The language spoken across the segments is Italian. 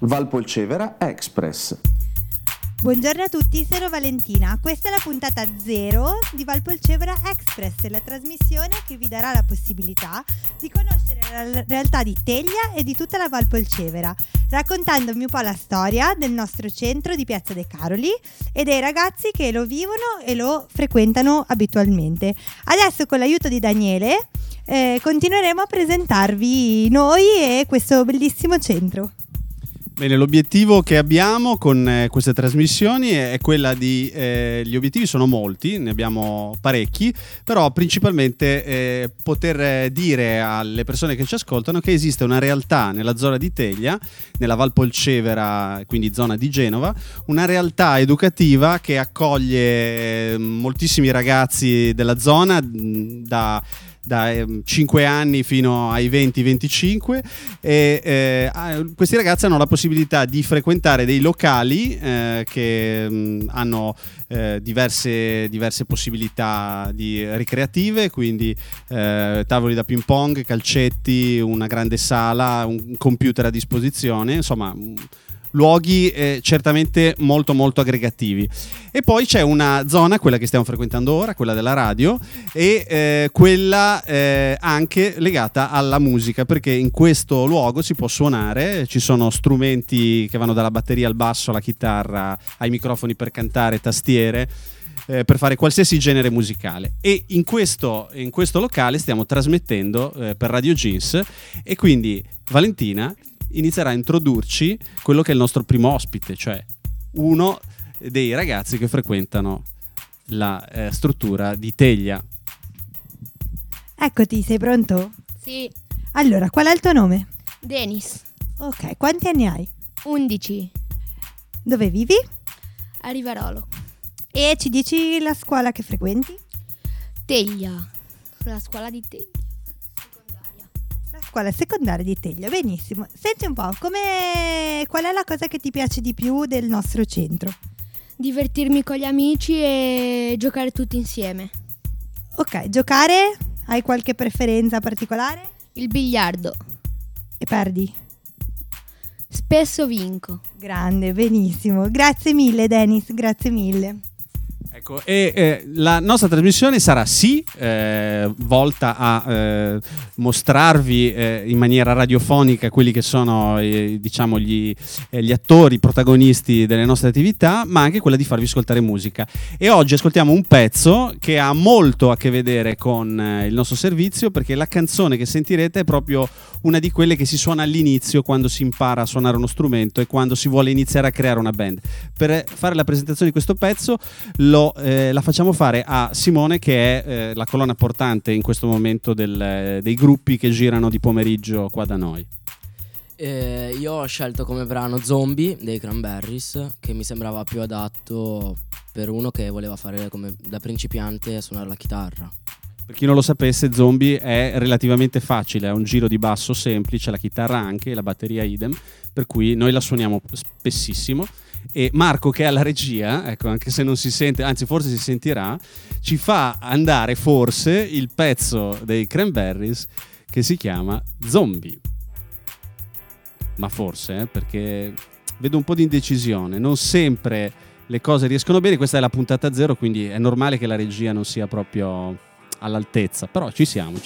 Valpolcevera Express. Buongiorno a tutti, sono Valentina. Questa è la puntata 0 di Valpolcevera Express, la trasmissione che vi darà la possibilità di conoscere la realtà di Teglia e di tutta la Valpolcevera, raccontandovi un po' la storia del nostro centro di Piazza De Caroli e dei ragazzi che lo vivono e lo frequentano abitualmente. Adesso, con l'aiuto di Daniele, continueremo a presentarvi noi e questo bellissimo centro. Bene, l'obiettivo che abbiamo con queste trasmissioni è quella di, gli obiettivi sono molti, ne abbiamo parecchi, però principalmente poter dire alle persone che ci ascoltano che esiste una realtà nella zona di Teglia, nella Valpolcevera, quindi zona di Genova, una realtà educativa che accoglie moltissimi ragazzi della zona da 5 anni fino ai 20-25 e questi ragazzi hanno la possibilità di frequentare dei locali che hanno diverse possibilità ricreative, quindi tavoli da ping pong, calcetti, una grande sala, un computer a disposizione, insomma luoghi certamente molto molto aggregativi. E poi c'è una zona, quella che stiamo frequentando ora, quella della radio, e quella anche legata alla musica, perché in questo luogo si può suonare, ci sono strumenti che vanno dalla batteria al basso, alla chitarra, ai microfoni per cantare, tastiere, per fare qualsiasi genere musicale. E in questo locale stiamo trasmettendo per Radio Jeans, e quindi Valentina inizierà a introdurci quello che è il nostro primo ospite, cioè uno dei ragazzi che frequentano la struttura di Teglia. Eccoti, sei pronto? Sì. Allora, qual è il tuo nome? Denis. Ok, quanti anni hai? 11. Dove vivi? A Rivarolo. E ci dici la scuola che frequenti? Teglia. La scuola di Teglia. Scuola secondaria di Teglia, benissimo. Senti un po', qual è la cosa che ti piace di più del nostro centro? Divertirmi con gli amici e giocare tutti insieme. Ok, giocare? Hai qualche preferenza particolare? Il biliardo. E perdi? Spesso vinco. Grande, benissimo. Grazie mille Denis, grazie mille. Ecco, e la nostra trasmissione sarà volta a mostrarvi in maniera radiofonica quelli che sono diciamo gli attori, i protagonisti delle nostre attività, ma anche quella di farvi ascoltare musica. E oggi ascoltiamo un pezzo che ha molto a che vedere con il nostro servizio, perché la canzone che sentirete è proprio una di quelle che si suona all'inizio, quando si impara a suonare uno strumento e quando si vuole iniziare a creare una band. Per fare la presentazione di questo pezzo la facciamo fare a Simone, che è la colonna portante in questo momento dei gruppi che girano di pomeriggio qua da noi. Io ho scelto come brano Zombie dei Cranberries, che mi sembrava più adatto per uno che voleva fare come da principiante suonare la chitarra. Per chi non lo sapesse, Zombie è relativamente facile, è un giro di basso semplice, la chitarra anche, la batteria idem, per cui noi la suoniamo spessissimo. E Marco, che è alla regia, ecco, anche se non si sente, anzi forse si sentirà, ci fa andare forse il pezzo dei Cranberries che si chiama Zombie. Ma forse, perché vedo un po' di indecisione, non sempre le cose riescono bene. Questa è la puntata 0, quindi è normale che la regia non sia proprio all'altezza, però ci siamo.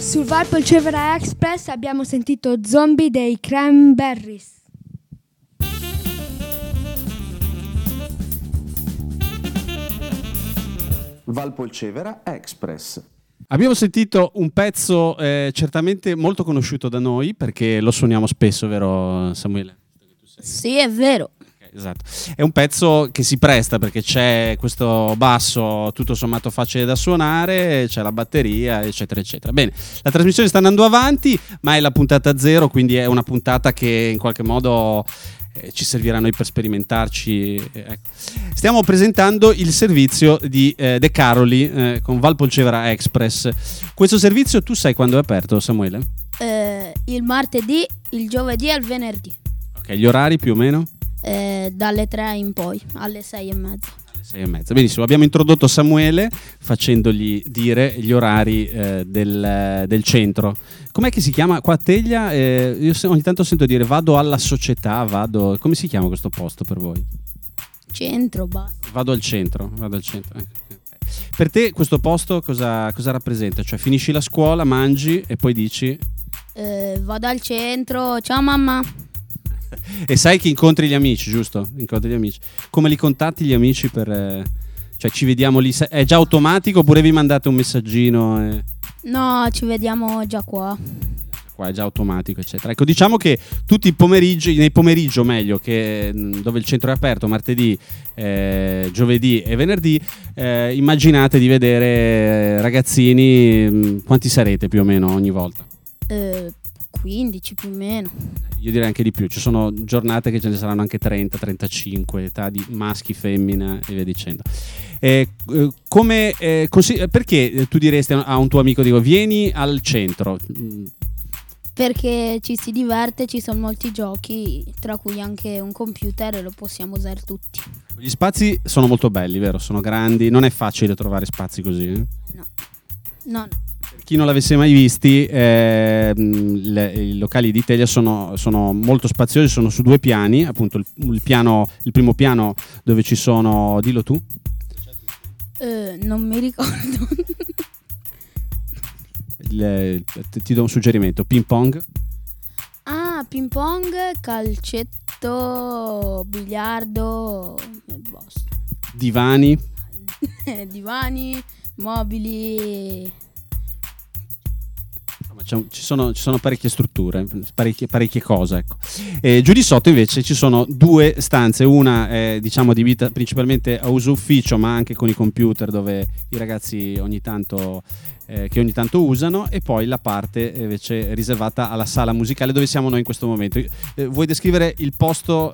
Sul Valpolcevera Express abbiamo sentito Zombie dei Cranberries. Valpolcevera Express. Abbiamo sentito un pezzo certamente molto conosciuto da noi perché lo suoniamo spesso, vero Samuele? Sì, è vero. Esatto, è un pezzo che si presta perché c'è questo basso tutto sommato facile da suonare, c'è la batteria, eccetera eccetera. Bene, la trasmissione sta andando avanti, ma è la puntata 0, quindi è una puntata che in qualche modo ci servirà a noi per sperimentarci. Ecco. Stiamo presentando il servizio di De Caroli con Valpolcevera Express. Questo servizio tu sai quando è aperto, Samuele? Il martedì, il giovedì e il venerdì. Ok, gli orari più o meno? Dalle 3 in poi, alle 6:30. 6:30. Benissimo, abbiamo introdotto Samuele facendogli dire gli orari del centro. Com'è che si chiama? Qua a Teglia io ogni tanto sento dire vado alla società, come si chiama questo posto per voi? Centro, basta. Vado al centro. Per te questo posto cosa rappresenta? Cioè finisci la scuola, mangi e poi dici Vado al centro, ciao mamma. e sai che incontri gli amici, giusto? Incontri gli amici. Come li contatti gli amici per cioè ci vediamo lì? È già automatico oppure vi mandate un messaggino? No, ci vediamo già qua. Qua è già automatico, eccetera. Ecco, diciamo che tutti i pomeriggi, nei pomeriggio meglio, che dove il centro è aperto martedì, giovedì e venerdì, immaginate di vedere ragazzini, quanti sarete più o meno ogni volta? 15 più o meno. Io direi anche di più, ci sono giornate che ce ne saranno anche 30, 35, età di maschi, femmina e via dicendo. Perché tu diresti a un tuo amico, dico, vieni al centro? Perché ci si diverte, ci sono molti giochi, tra cui anche un computer e lo possiamo usare tutti. Gli spazi sono molto belli, vero? Sono grandi, non è facile trovare spazi così. No. Per chi non l'avesse mai visti, i locali di Teglia sono molto spaziosi, sono su 2 piani, appunto il primo piano dove ci sono, dillo tu. Non mi ricordo. Ti do un suggerimento, ping pong. Ping pong, calcetto, biliardo e basta. Divani. Divani, mobili. Ci sono parecchie strutture, parecchie cose, ecco. Giù di sotto invece ci sono 2 stanze, una è adibita principalmente a uso ufficio, ma anche con i computer dove i ragazzi ogni tanto usano, e poi la parte invece riservata alla sala musicale dove siamo noi in questo momento. Vuoi descrivere il posto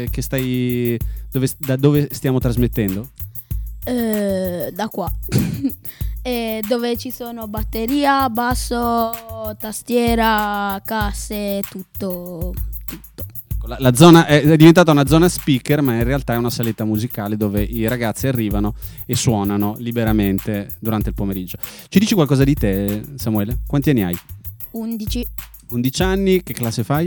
da dove stiamo trasmettendo? Da qua. Dove ci sono batteria, basso, tastiera, casse, tutto. La zona è diventata una zona speaker, ma in realtà è una saletta musicale dove i ragazzi arrivano e suonano liberamente durante il pomeriggio. Ci dici qualcosa di te, Samuele? Quanti anni hai? 11. 11 anni, che classe fai?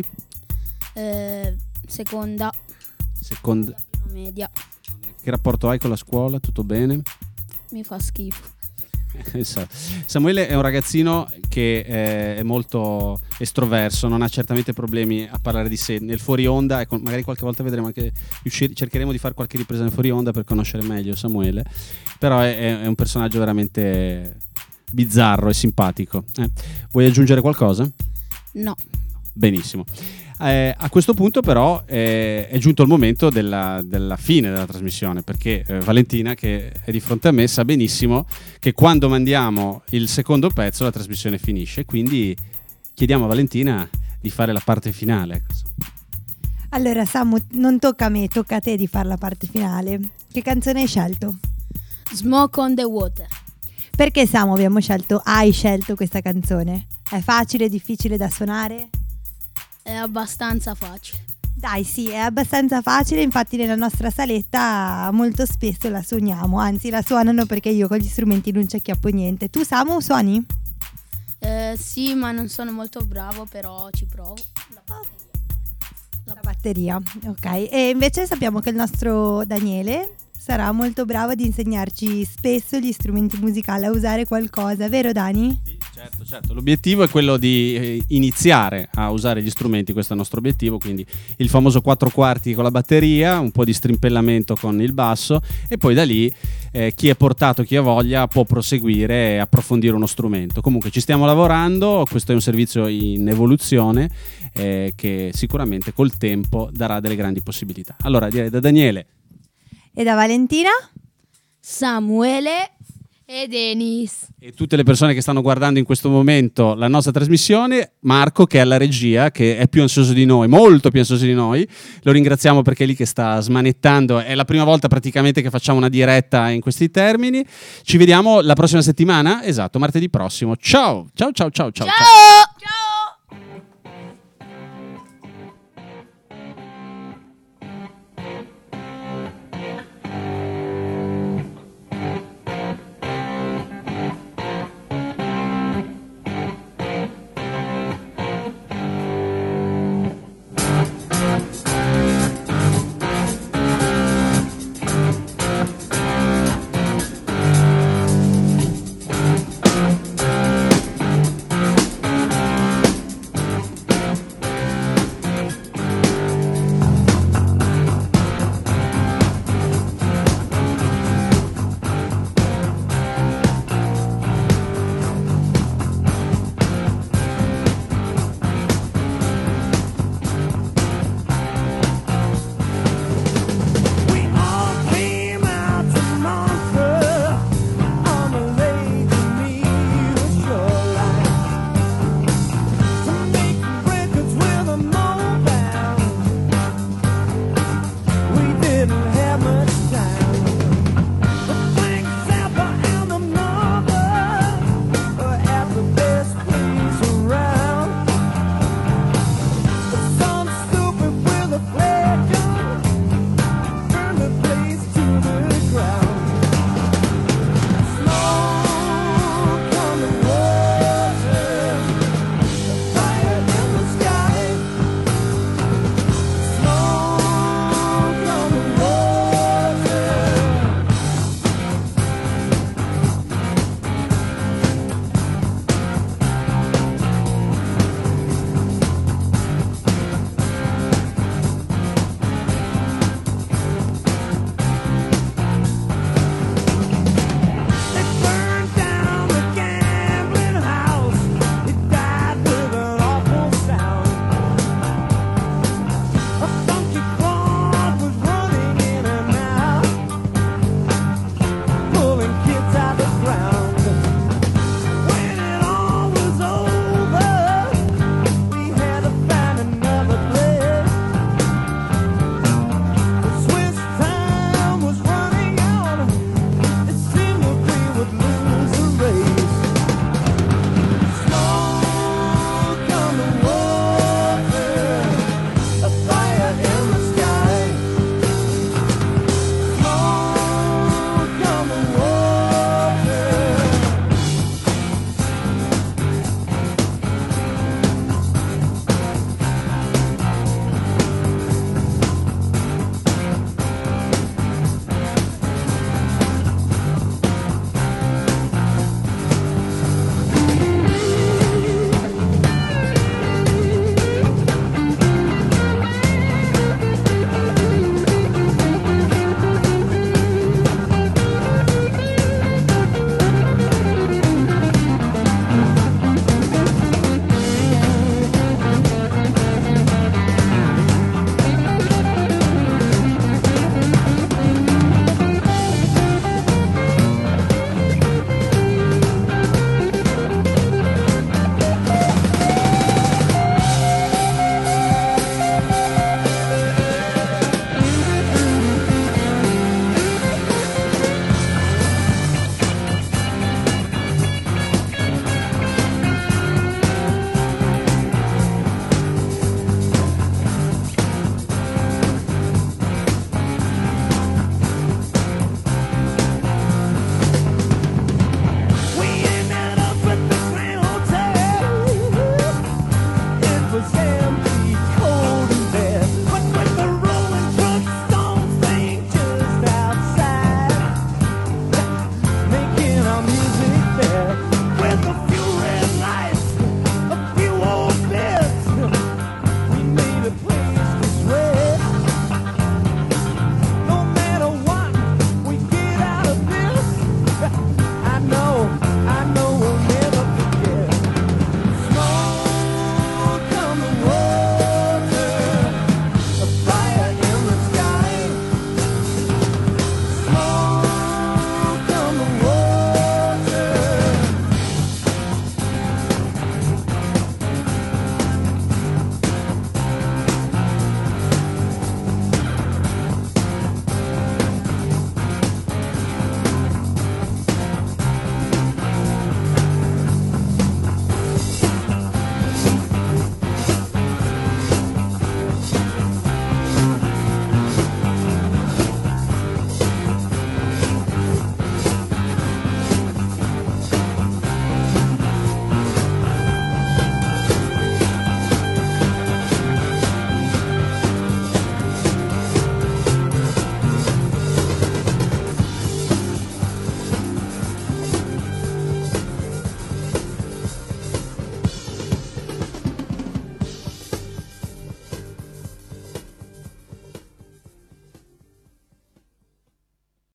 Seconda. Media. Che rapporto hai con la scuola? Tutto bene? Mi fa schifo. Samuele è un ragazzino che è molto estroverso, non ha certamente problemi a parlare di sé nel fuori onda, e magari qualche volta vedremo anche cercheremo di fare qualche ripresa nel fuori onda per conoscere meglio Samuele, però è un personaggio veramente bizzarro e simpatico. Vuoi aggiungere qualcosa? No. Benissimo. A questo punto però è giunto il momento della fine della trasmissione, perché Valentina, che è di fronte a me, sa benissimo che quando mandiamo il secondo pezzo la trasmissione finisce, quindi chiediamo a Valentina di fare la parte finale. Allora Samu, non tocca a me, tocca a te di fare la parte finale. Che canzone hai scelto? Smoke on the Water. Perché Samu hai scelto questa canzone? È facile, difficile da suonare? È abbastanza facile. Dai, sì, è abbastanza facile, infatti nella nostra saletta molto spesso la suoniamo, anzi la suonano perché io con gli strumenti non ci acchiappo niente. Tu Samu suoni? Sì, ma non sono molto bravo, però ci provo. La batteria, ok. E invece sappiamo che il nostro Daniele sarà molto bravo ad insegnarci spesso gli strumenti musicali, a usare qualcosa, vero Dani? Sì, Certo, l'obiettivo è quello di iniziare a usare gli strumenti, questo è il nostro obiettivo, quindi il famoso 4/4 con la batteria, un po' di strimpellamento con il basso e poi da lì chi è portato, chi ha voglia può proseguire e approfondire uno strumento. Comunque ci stiamo lavorando, questo è un servizio in evoluzione che sicuramente col tempo darà delle grandi possibilità. Allora direi da Daniele E da Valentina? Samuele e Denis. e tutte le persone che stanno guardando in questo momento la nostra trasmissione, Marco che è alla regia, che è più ansioso di noi, molto più ansioso di noi, lo ringraziamo perché è lì che sta smanettando, è la prima volta praticamente che facciamo una diretta in questi termini. Ci vediamo la prossima settimana, esatto, martedì prossimo. Ciao. Ciao!